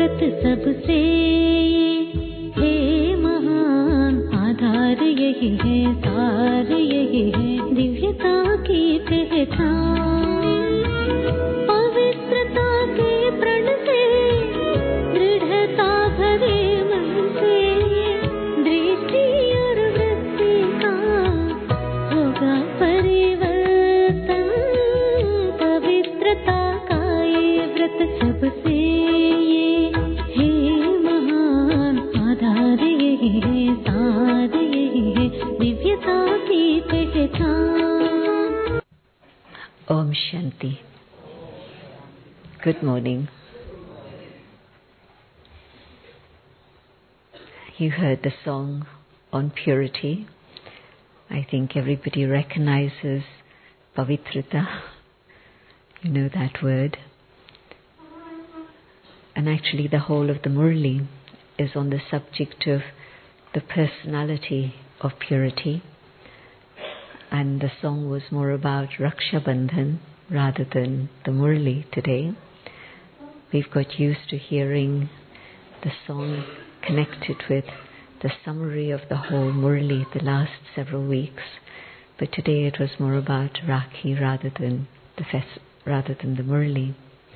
व्रत सबसे हे महान आधार यही है, सार यही है दिव्यता की पहचान। पवित्रता के प्रण से दृढ़ता भरे मन से दृष्टि और वृत्ति का होगा परिवर्तन। पवित्रता का ये व्रत सबसे हे महान आधार यही है, सार यही है दिव्यता की पहचान। Om Shanti. Good morning. You heard the song on purity. I think everybody recognizes Pavitrata. You know that word. And actually the whole of the Murli is on the subject of the personality of purity. And the song was more about Raksha Bandhan rather than the Murli today. We've got used to hearing the song connected with the summary of the whole Murli the last several weeks, but today it was more about Rakhi rather than the Murli.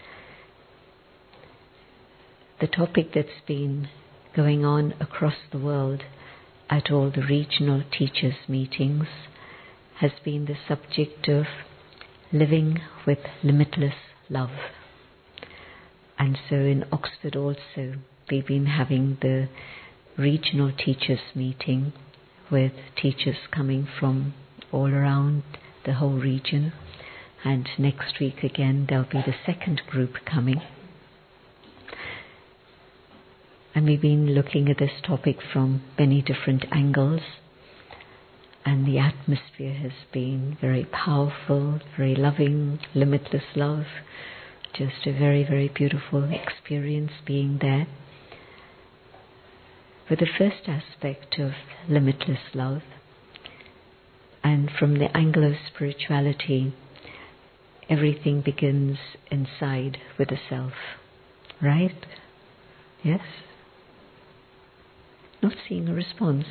The topic that's been going on across the world at all the regional teachers' meetings has been the subject of living with limitless love. And so in Oxford also, we've been having the regional teachers' meeting with teachers coming from all around the whole region. And next week again, there'll be the second group coming. And we've been looking at this topic from many different angles. And the atmosphere has been very powerful, very loving, limitless love. Just a very, very beautiful experience being there. But the first aspect of limitless love, and from the angle of spirituality, everything begins inside with the self. Right? Yes? Not seeing a response.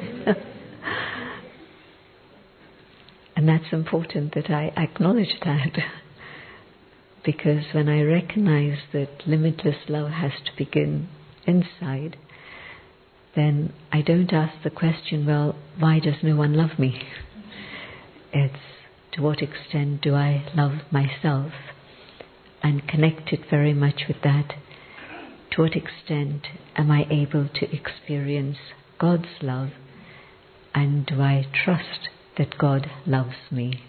And that's important that I acknowledge that, because when I recognize that limitless love has to begin inside, then I don't ask the question, well, why does no one love me? It's to what extent do I love myself, and connected very much with that, to what extent am I able to experience God's love, and do I trust that God loves me?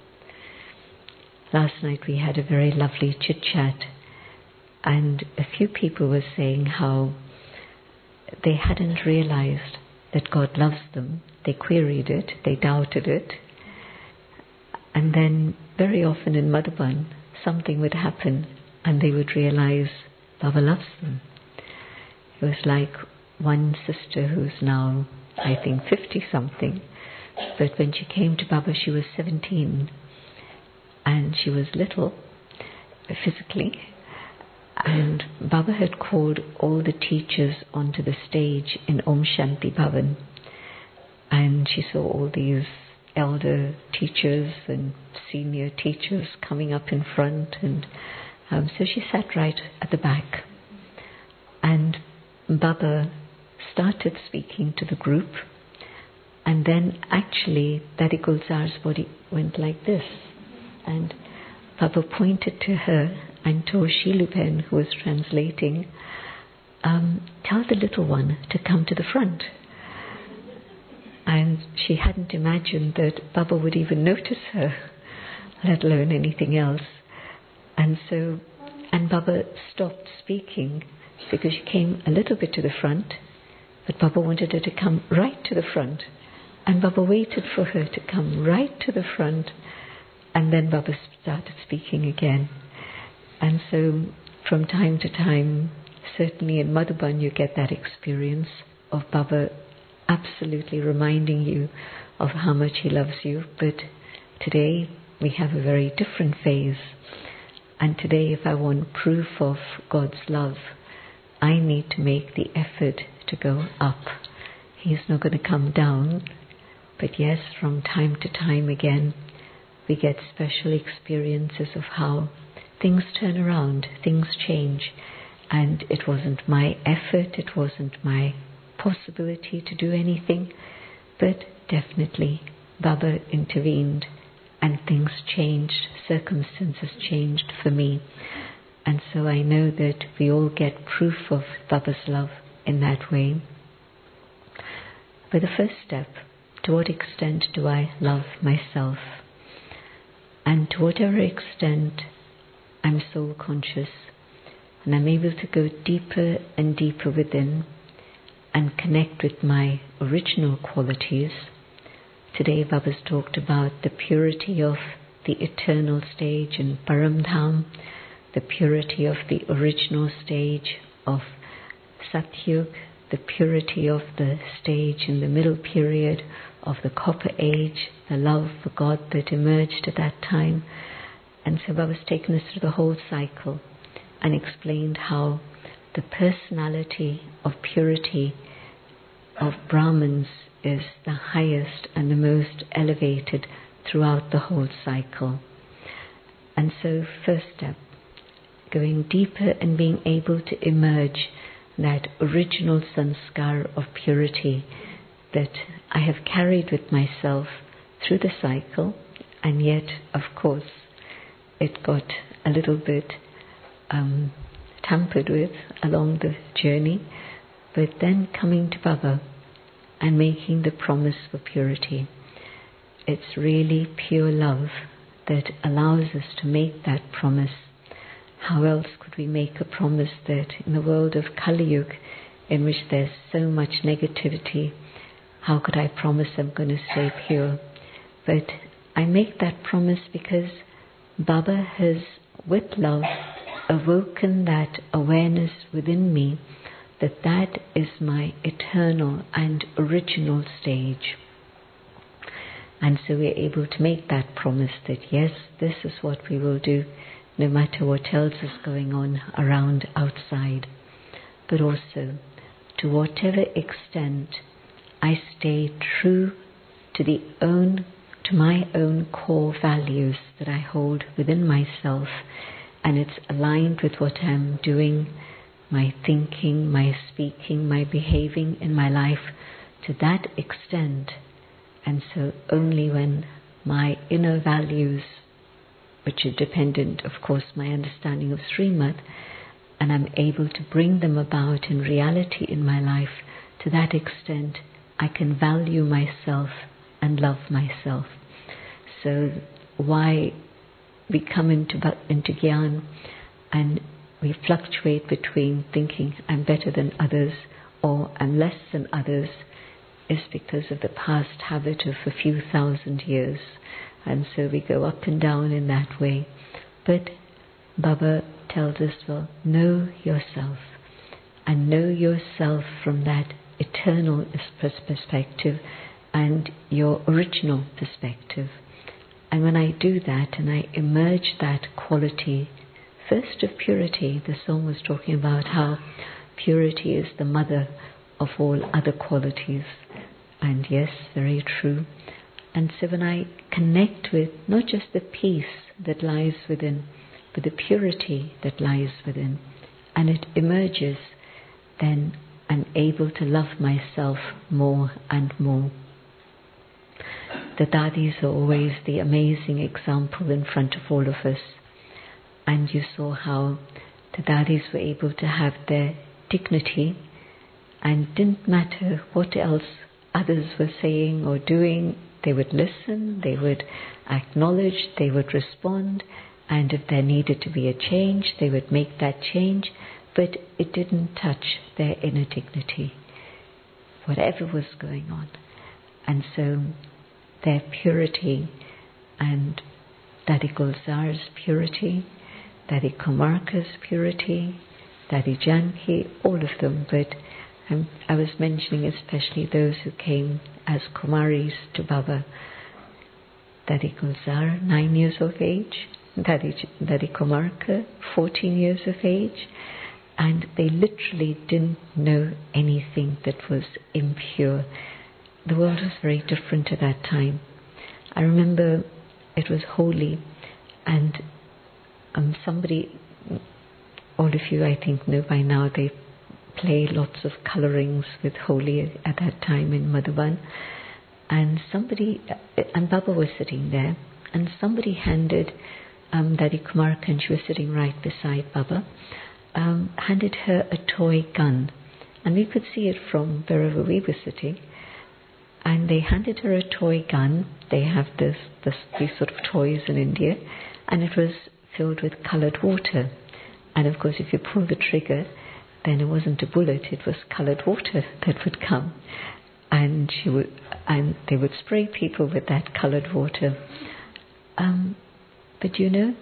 Last night we had a very lovely chit-chat, and a few people were saying how they hadn't realized that God loves them. They queried it, they doubted it, and then very often in Madhuban something would happen and they would realize Baba loves them. It was like one sister who's now, I think, 50-something, but when she came to Baba she was 17 and she was little physically, and Baba had called all the teachers onto the stage in Om Shanti Bhavan, and she saw all these elder teachers and senior teachers coming up in front, and so she sat right at the back, and Baba started speaking to the group, and then actually Daddy Gulzar's body went like this, and Baba pointed to her and told Shilupen, who was translating, tell the little one to come to the front. And she hadn't imagined that Baba would even notice her, let alone anything else. And Baba stopped speaking because she came a little bit to the front, but Baba wanted her to come right to the front. And Baba waited for her to come right to the front, and then Baba started speaking again. And so from time to time, certainly in Madhuban you get that experience of Baba absolutely reminding you of how much he loves you. But today we have a very different phase. And today if I want proof of God's love, I need to make the effort to go up. He's not going to come down, but yes, from time to time again, we get special experiences of how things turn around, things change, and it wasn't my effort, it wasn't my possibility to do anything, but definitely Baba intervened and things changed, circumstances changed for me. And so I know that we all get proof of Baba's love in that way. But the first step, to what extent do I love myself? And to whatever extent I'm soul conscious and I'm able to go deeper and deeper within and connect with my original qualities. Today Baba's talked about the purity of the eternal stage in Paramdham, the purity of the original stage of Satyug, the purity of the stage in the middle period of the Copper Age, the love for God that emerged at that time. And so Baba's taken us through the whole cycle and explained how the personality of purity of Brahmins is the highest and the most elevated throughout the whole cycle. And so first step, going deeper and being able to emerge that original sanskar of purity that I have carried with myself through the cycle, and yet, of course, it got a little bit tampered with along the journey, but then coming to Baba and making the promise for purity. It's really pure love that allows us to make that promise. How else could we make a promise that in the world of Kali Yuga, in which there's so much negativity, how could I promise I'm going to stay pure? But I make that promise because Baba has, with love, awoken that awareness within me that that is my eternal and original stage. And so we're able to make that promise that yes, this is what we will do, no matter what else is going on around outside. But also, to whatever extent I stay true to my own core values that I hold within myself, and it's aligned with what I'm doing, my thinking, my speaking, my behaving in my life, to that extent. And so only when my inner values, which are dependent, of course, my understanding of Srimad, and I'm able to bring them about in reality in my life, to that extent I can value myself and love myself. So why we come into Gyan and we fluctuate between thinking I'm better than others or I'm less than others is because of the past habit of a few thousand years. And so we go up and down in that way. But Baba tells us, well, know yourself. And know yourself from that eternal perspective and your original perspective. And when I do that and I emerge that quality, first of purity, the song was talking about how purity is the mother of all other qualities. And yes, very true. And so when I connect with not just the peace that lies within, but the purity that lies within, and it emerges, then I'm able to love myself more and more. The Dadis are always the amazing example in front of all of us. And you saw how the Dadis were able to have their dignity, and didn't matter what else others were saying or doing, they would listen, they would acknowledge, they would respond, and if there needed to be a change, they would make that change, but it didn't touch their inner dignity, whatever was going on. And so their purity, and Dadi Gulzar's purity, Dadi Komarka's purity, Dadi Janki, all of them, but I was mentioning especially those who came as Kumaris to Baba. Dadi Gulzar, 9 years of age, Dadi Komarka, 14 years of age, and they literally didn't know anything that was impure. The world was very different at that time. I remember it was Holi, and somebody, all of you I think know by now, they play lots of colorings with Holi at that time in Madhuban. And Baba was sitting there, and somebody handed Dadi Kumarka, and she was sitting right beside Baba, handed her a toy gun. And we could see it from wherever we were sitting. And they handed her a toy gun. They have these sort of toys in India, and it was filled with colored water. And of course, if you pull the trigger, then it wasn't a bullet; it was colored water that would come, and they would spray people with that colored water. But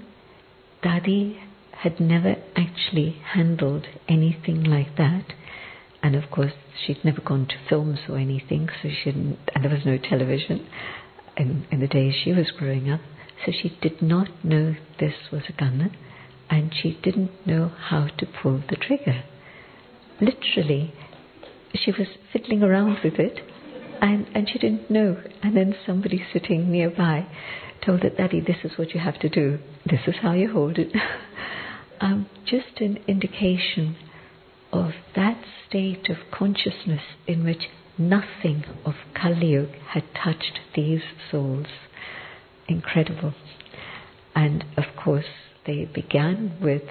Dadi had never actually handled anything like that. And of course, she'd never gone to films or anything, so she didn't, and there was no television in the days she was growing up, so she did not know this was a gun, and she didn't know how to pull the trigger. Literally, she was fiddling around with it, and she didn't know. And then somebody sitting nearby told her, "Daddy, this is what you have to do. This is how you hold it." Just an indication of that state of consciousness in which nothing of Kali Yuga had touched these souls. Incredible. And of course, they began with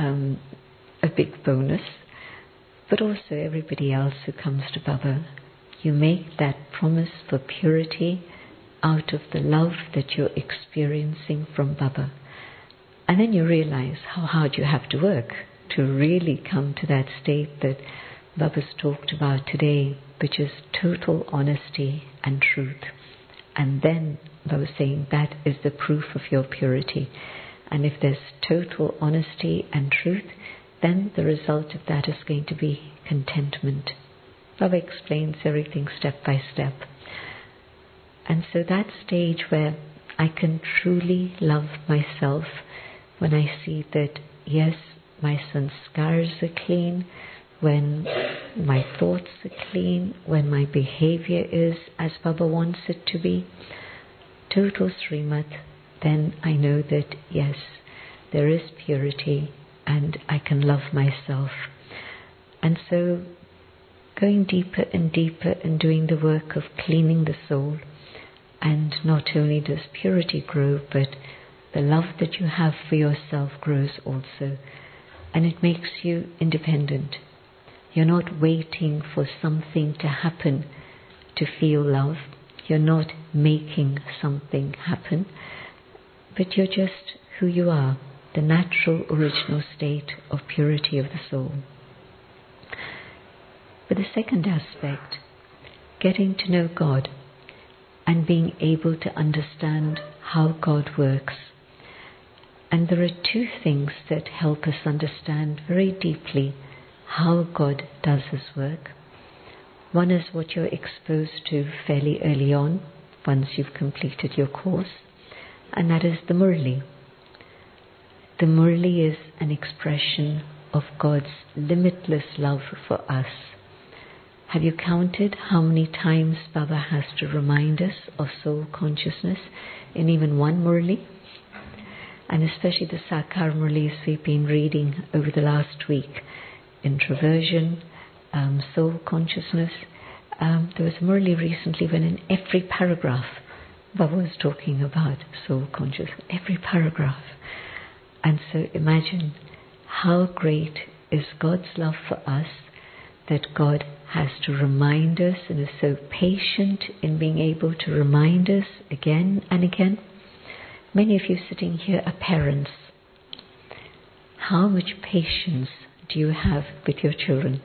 a big bonus, but also everybody else who comes to Baba, you make that promise for purity out of the love that you're experiencing from Baba. And then you realize how hard you have to work to really come to that state that Baba's talked about today, which is total honesty and truth. And then Baba's saying that is the proof of your purity. And if there's total honesty and truth, then the result of that is going to be contentment. Baba explains everything step by step. And so that stage where I can truly love myself, when I see that, yes, my sanskars are clean, when my thoughts are clean, when my behavior is as Baba wants it to be, total Srimat, then I know that, yes, there is purity and I can love myself. And so going deeper and deeper and doing the work of cleaning the soul, and not only does purity grow, but the love that you have for yourself grows also, and it makes you independent. You're not waiting for something to happen to feel love. You're not making something happen, but you're just who you are, the natural original state of purity of the soul. But the second aspect, getting to know God and being able to understand how God works. And there are two things that help us understand very deeply how God does His work. One is what you're exposed to fairly early on, once you've completed your course, and that is the Murli. The Murli is an expression of God's limitless love for us. Have you counted how many times Baba has to remind us of soul consciousness in even one Murli? And especially the Sakar Murlis we've been reading over the last week. Introversion, soul consciousness. There was a Murli recently when in every paragraph Baba was talking about soul consciousness. Every paragraph. And so imagine how great is God's love for us, that God has to remind us and is so patient in being able to remind us again and again. Many of you sitting here are parents. How much patience do you have with your children?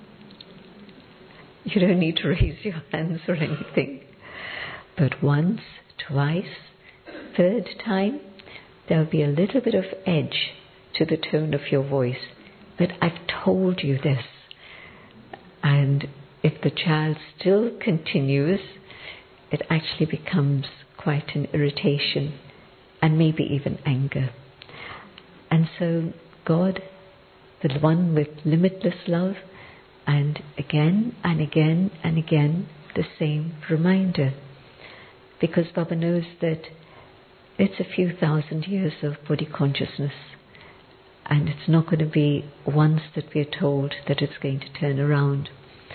You don't need to raise your hands or anything. But once, twice, third time, there'll be a little bit of edge to the tone of your voice. But I've told you this. And if the child still continues, it actually becomes quite an irritation and maybe even anger. And so God the one with limitless love, and again and again and again the same reminder. Because Baba knows that it's a few thousand years of body consciousness, and it's not going to be once that we're told that it's going to turn around.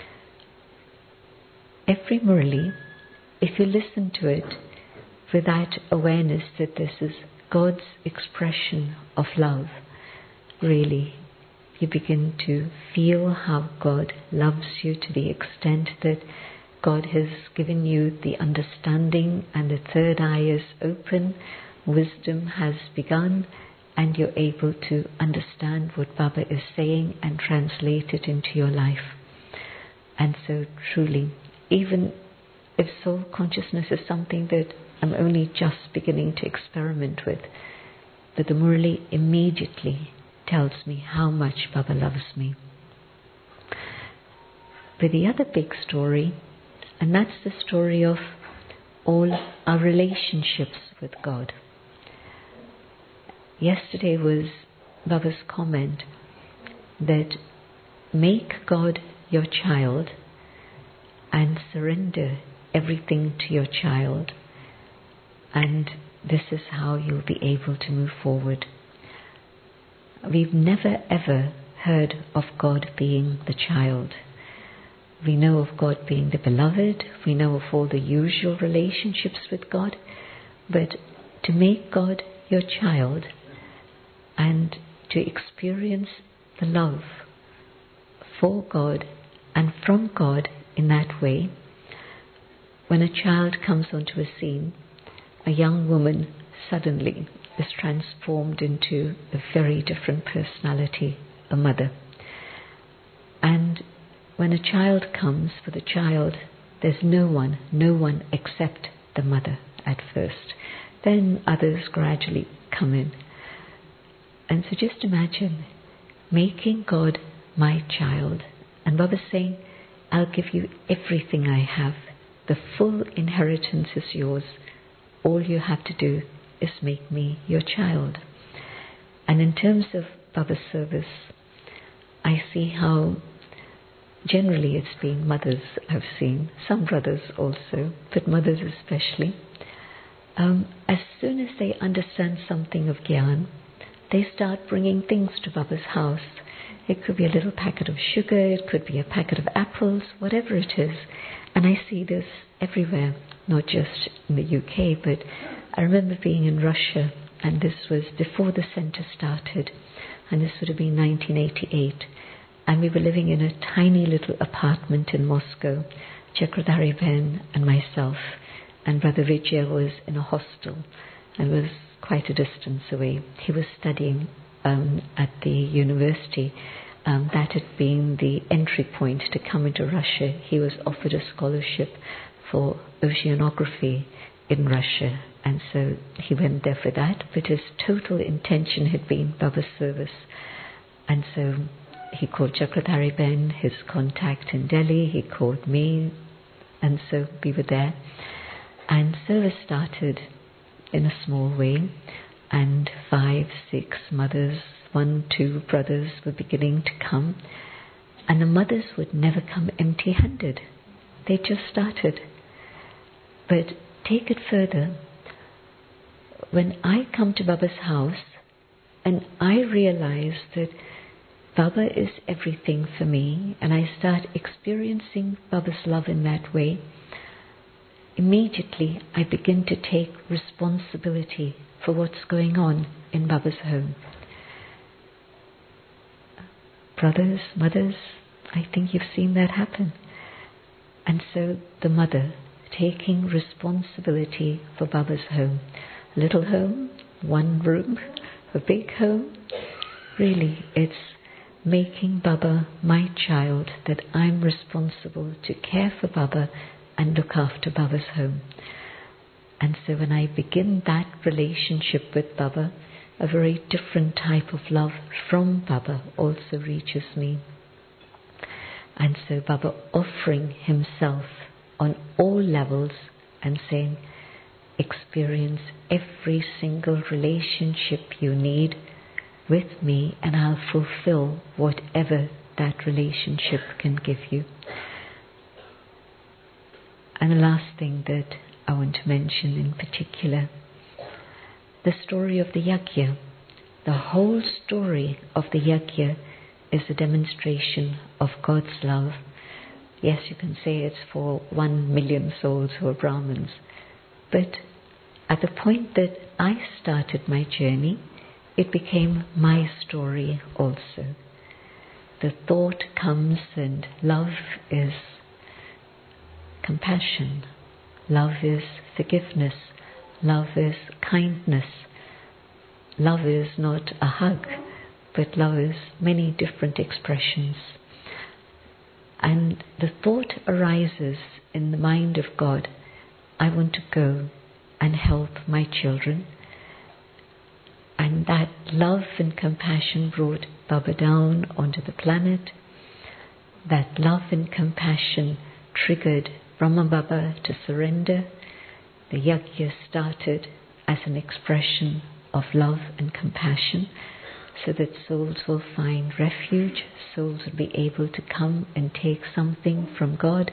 Every Murali, if you listen to it with that awareness that this is God's expression of love, really, you begin to feel how God loves you to the extent that God has given you the understanding and the third eye is open, wisdom has begun, and you're able to understand what Baba is saying and translate it into your life. And so truly, even if soul consciousness is something that I'm only just beginning to experiment with, but the Murali immediately tells me how much Baba loves me. But the other big story, and that's the story of all our relationships with God. Yesterday was Baba's comment that make God your child and surrender everything to your child, and this is how you'll be able to move forward. We've never ever heard of God being the child. We know of God being the beloved, we know of all the usual relationships with God, but to make God your child and to experience the love for God and from God in that way, when a child comes onto a scene, a young woman suddenly is transformed into a very different personality, a mother. And when a child comes, for the child, there's no one except the mother at first. Then others gradually come in. And so just imagine making God my child. And Baba's saying, I'll give you everything I have. The full inheritance is yours. All you have to do is make me your child. And in terms of Baba's service, I see how generally it's been mothers I've seen, some brothers also, but mothers especially. As soon as they understand something of Gyan, they start bringing things to Baba's house. It could be a little packet of sugar, it could be a packet of apples, whatever it is. And I see this everywhere, not just in the UK, but I remember being in Russia, and this was before the center started, and this would have been 1988. And we were living in a tiny little apartment in Moscow, Chakradhari Ben and myself, and Brother Vijay was in a hostel and was quite a distance away. He was studying at the university. That had been the entry point to come into Russia. He was offered a scholarship for oceanography in Russia, and so he went there for that, but his total intention had been Baba's service. And so he called Chakradhari Ben, his contact in Delhi, he called me, and so we were there. And service started in a small way, and 5, 6 mothers, 1, 2 brothers were beginning to come, and the mothers would never come empty-handed. They just started. But take it further. When I come to Baba's house and I realize that Baba is everything for me, and I start experiencing Baba's love in that way, immediately I begin to take responsibility for what's going on in Baba's home. Brothers, mothers, I think you've seen that happen. And so the mother taking responsibility for Baba's home. A little home, 1 room, a big home. Really, it's making Baba my child, that I'm responsible to care for Baba and look after Baba's home. And so when I begin that relationship with Baba, a very different type of love from Baba also reaches me. And so Baba offering himself on all levels and saying, experience every single relationship you need, with me and I'll fulfill whatever that relationship can give you. And the last thing that I want to mention in particular, the story of the yajna. The whole story of the yajna is a demonstration of God's love. Yes, you can say it's for 1 million souls who are Brahmins, but at the point that I started my journey, it became my story also. The thought comes, and love is compassion, love is forgiveness, love is kindness. Love is not a hug, but love is many different expressions. And the thought arises in the mind of God, I want to go and help my children. And that love and compassion brought Baba down onto the planet. That love and compassion triggered Brahma Baba to surrender. The yajna started as an expression of love and compassion, so that souls will find refuge, souls will be able to come and take something from God.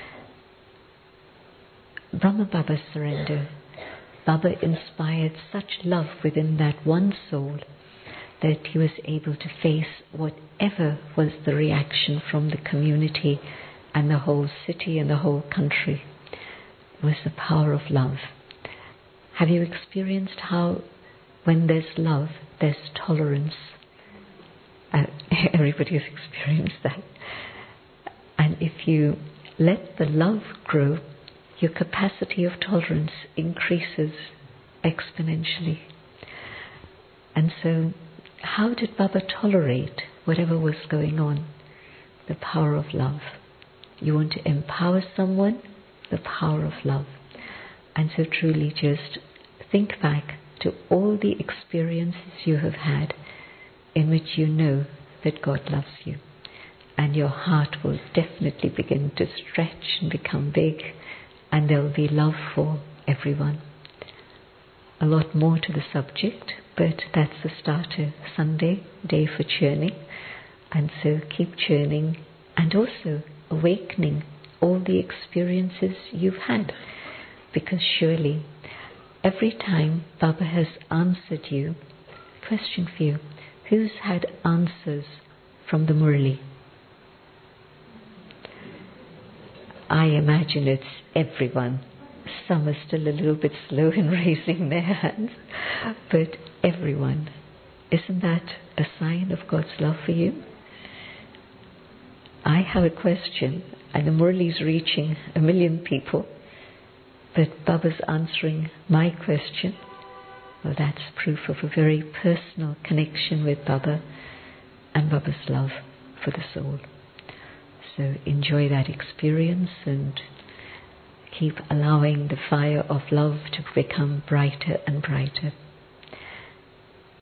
Brahma Baba's surrender, Baba inspired such love within that one soul that he was able to face whatever was the reaction from the community and the whole city and the whole country. It was the power of love. Have you experienced how when there's love, there's tolerance? Everybody has experienced that. And if you let the love grow, your capacity of tolerance increases exponentially. And so, how did Baba tolerate whatever was going on? The power of love. You want to empower someone? The power of love. And so truly just think back to all the experiences you have had in which you know that God loves you. And your heart will definitely begin to stretch and become big, and there will be love for everyone. A lot more to the subject, but that's the starter. Sunday, day for churning. And so keep churning and also awakening all the experiences you've had, because surely every time Baba has answered you, question for you, who's had answers from the Murli? I imagine it's everyone. Some are still a little bit slow in raising their hands, but everyone. Isn't that a sign of God's love for you? I have a question, and the Murli's reaching 1 million people, but Baba's answering my question. Well, that's proof of a very personal connection with Baba and Baba's love for the soul. So enjoy that experience and keep allowing the fire of love to become brighter and brighter.